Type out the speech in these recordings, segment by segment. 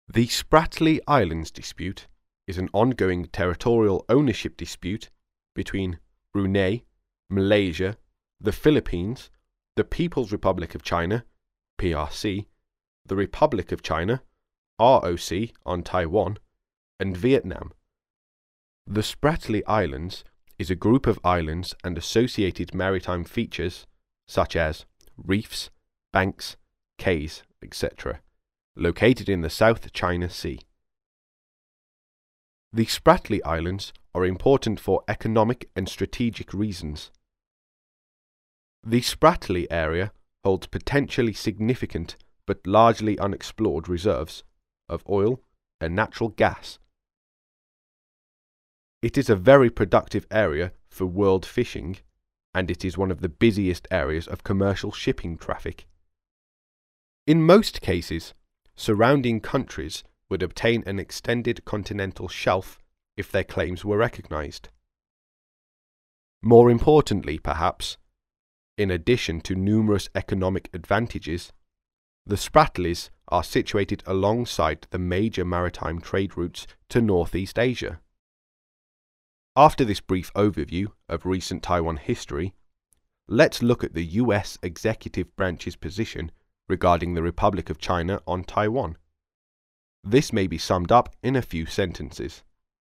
The Spratly Islands dispute is an ongoing territorial ownership dispute between Brunei, Malaysia, the Philippines, the People's Republic of China, PRC, the Republic of China, ROC on Taiwan, and Vietnam. The Spratly Islands is a group of islands and associated maritime features such as reefs, banks, cays, etc., located in the South China Sea. The Spratly Islands are important for economic and strategic reasons. The Spratly area holds potentially significant but largely unexplored reserves of oil and natural gas. It is a very productive area for world fishing, and it is one of the busiest areas of commercial shipping traffic. In most cases, surrounding countries would obtain an extended continental shelf if their claims were recognized. More importantly, perhaps, in addition to numerous economic advantages, the Spratlys are situated alongside the major maritime trade routes to Northeast Asia. After this brief overview of recent Taiwan history, let's look at the US executive branch's position regarding the Republic of China on Taiwan. This may be summed up in a few sentences.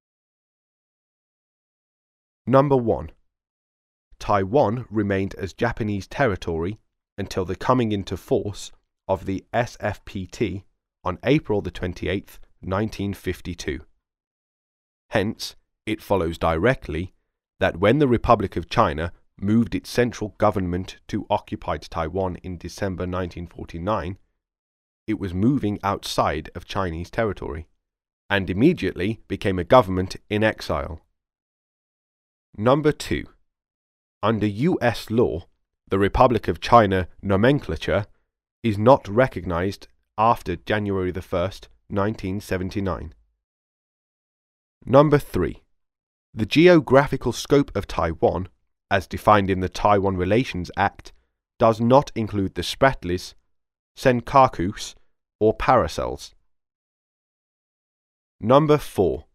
Number 1. Taiwan remained as Japanese territory until the coming into force of the SFPT on April 28, 1952. Hence, it follows directly that when the Republic of China moved its central government to occupied Taiwan in December 1949, it was moving outside of Chinese territory, and immediately became a government in exile. Number 2. Under US law, the Republic of China nomenclature is not recognized after January 1, 1979. Number 3. The geographical scope of Taiwan, as defined in the Taiwan Relations Act, does not include the Spratlys, Senkakus, or Paracels. Number 4.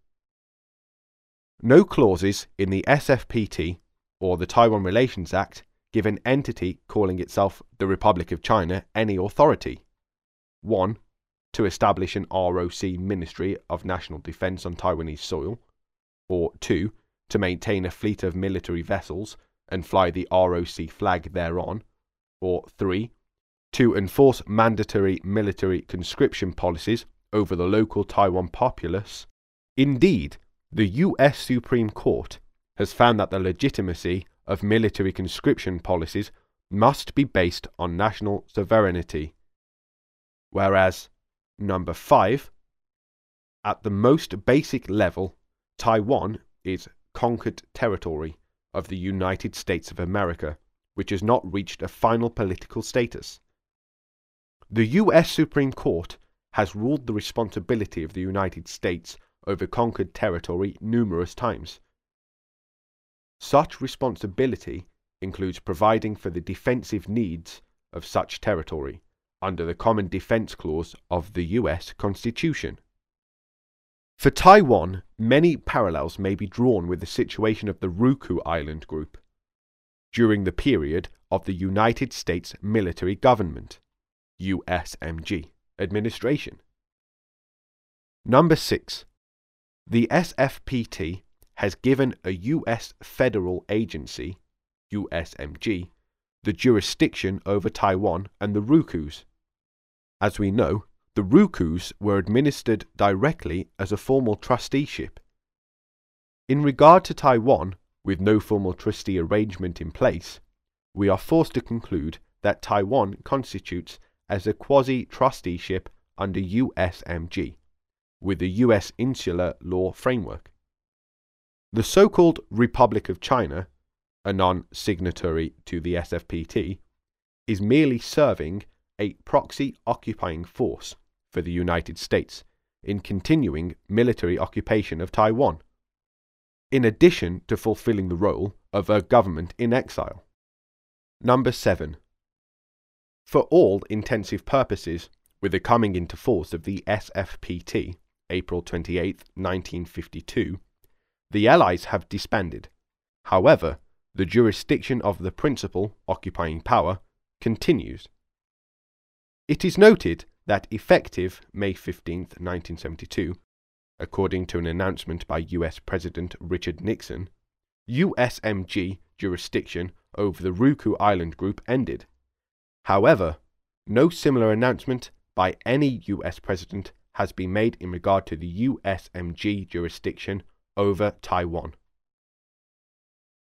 No clauses in the SFPT or the Taiwan Relations Act give an entity calling itself the Republic of China any authority. 1. To establish an ROC Ministry of National Defense on Taiwanese soil, or 2. To maintain a fleet of military vessels and fly the ROC flag thereon, or 3. To enforce mandatory military conscription policies over the local Taiwan populace. Indeed, the US Supreme Court has found that the legitimacy of military conscription policies must be based on national sovereignty. Whereas, number 5, at the most basic level, Taiwan is conquered territory of the United States of America, which has not reached a final political status. The US Supreme Court has ruled the responsibility of the United States over conquered territory numerous times. Such responsibility includes providing for the defensive needs of such territory under the Common Defense Clause of the US Constitution. For Taiwan, many parallels may be drawn with the situation of the Ryukyu Island group during the period of the United States Military Government USMG administration. Number 6. The SFPT has given a US federal agency, USMG, the jurisdiction over Taiwan and the Ryukyus. As we know, the Ryukyus were administered directly as a formal trusteeship. In regard to Taiwan, with no formal trustee arrangement in place, we are forced to conclude that Taiwan constitutes as a quasi-trusteeship under USMG, with the US insular law framework. The so-called Republic of China, a non-signatory to the SFPT, is merely serving a proxy occupying force for the United States in continuing military occupation of Taiwan, in addition to fulfilling the role of a government in exile. Number 7. For all intensive purposes, With the coming into force of the SFPT, April 28, 1952, the Allies have disbanded. However, the jurisdiction of the principal occupying power continues. It is noted that effective May 15, 1972, according to an announcement by US President Richard Nixon, USMG jurisdiction over the Ryukyu Island group ended. However, no similar announcement by any US president has been made in regard to the USMG jurisdiction over Taiwan.